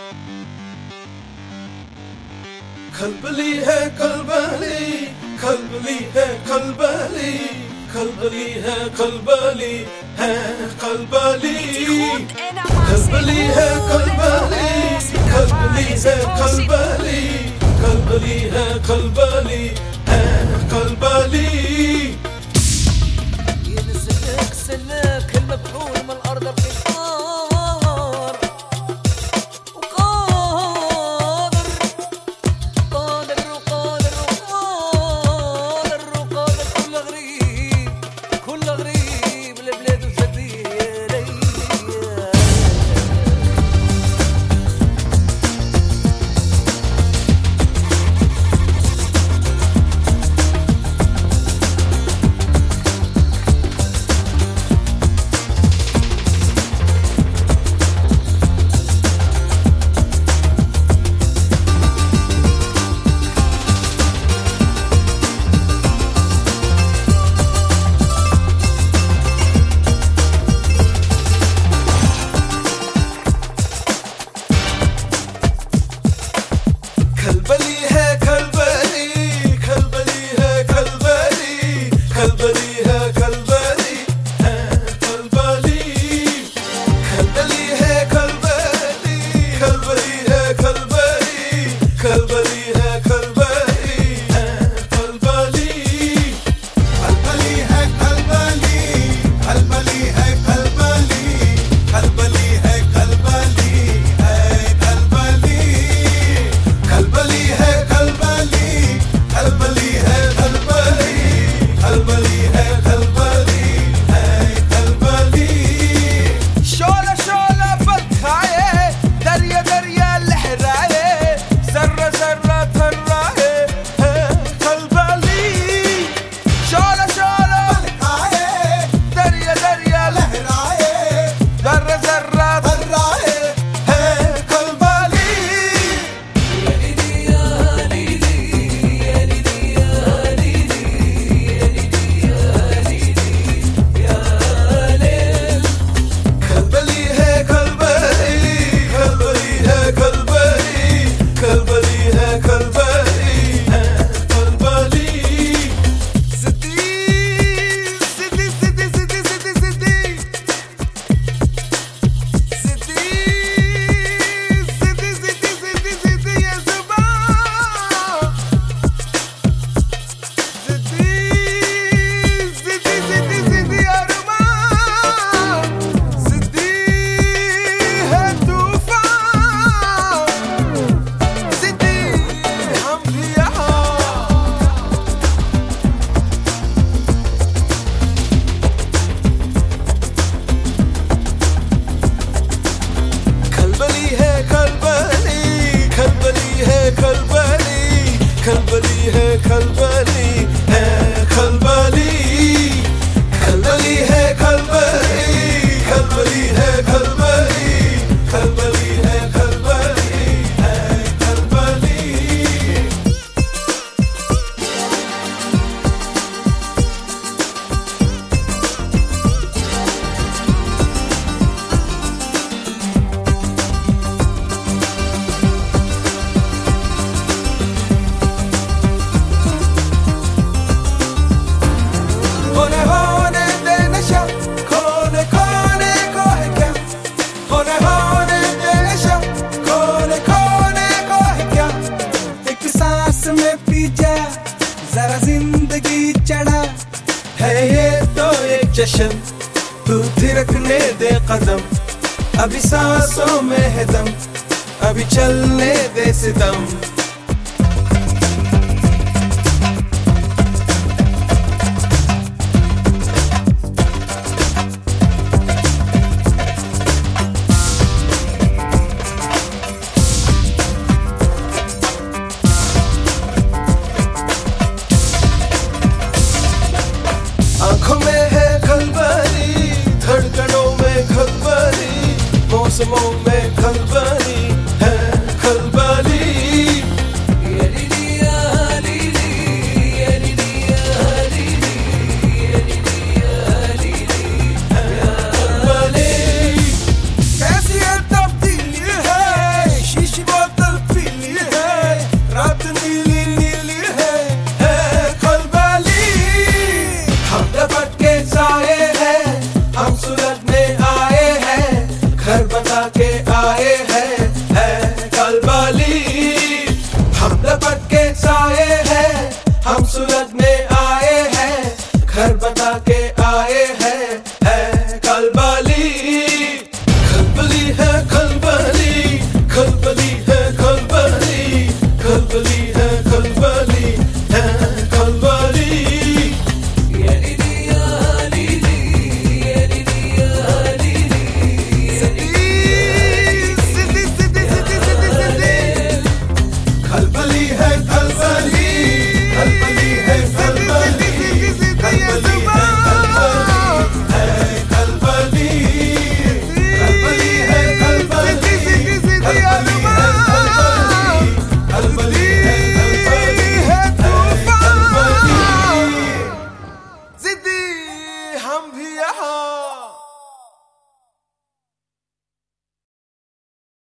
खलबली है खलबली, खलबली है खलबली, खलबली है खलबली है खलबली, खलबली है खलबली, खलबली है खलबली, खलबली है खलबली है खलबली. ينزلك سلاك المبحول من الارض القطار وقادر قادر وقادر وقادر وقادر كل غريب البلاد وسفير. खलबली है खलबली, खलबली है खलबली, खलबली है खलबली है खलबली, खलबली है खलबली, खलबली है खलबली, खलबली है खलबली है खलबली, खलबली है खलबली, खलबली है खलबली, खलबली है खलबली है खलबली, खलबली है खलबली, खलबली है खलबली, खलबली है खलबली है खलबली. शोला शोला बरखाए दरिया दरिया लहराए जर्रा जर्रा थर्राए है खलबली. शोला शोला आए दरिया दरिया लहराए जर्रा जर्रा थर्राए है खलबली. खलबली है खलबली, खलबली है खलबली, खलबली है खलबली है खलबली. सिद्धि सिद्धि सिद्धि सिद्धि सिद्धि सिद्धि सिद्धि सिद्धि सिद्धि सिद्धि सिद्धि ये जुबान सिद्धि सिद्धि सिद्धि सिद्धि अरमान सिद्धि है तूफान सिद्धि हम भी यहाँ. खलबली है खलबली, खलबली है खलबली, खलबली है खलबली है खलबली, खलबली है खलबली, खलबली है खलबली, खलबली है खलबली है खलबली. होने दे नशा कोने कोने को है क्या होने दे नशा कोने कोने को है क्या. एक सांस में पी जा जरा जिंदगी चढ़ा है ये तो एक जश्न, तू थिरकने दे कदम, अभी सांसों में है दम, अभी चलने दे सितम. आंखों में है खलबली, धड़कनों में खलबली, मौसमों में खलबली है खलबली. हम सुलझने आए हैं, घर बता के आए हैं, है खलबली, खलबली है खलबली, खलबली है खलबली, खलबली है खलबली, है खलबली। يا ليلي يا ليلي يا ليلي يا ليلي खलबली है खलबली, खलबली है खलबली, खलबली है खलबली, खलबली है खलबली, खलबली है खलबली, खलबली है खलबली। जिद्दी हम भी यहाँ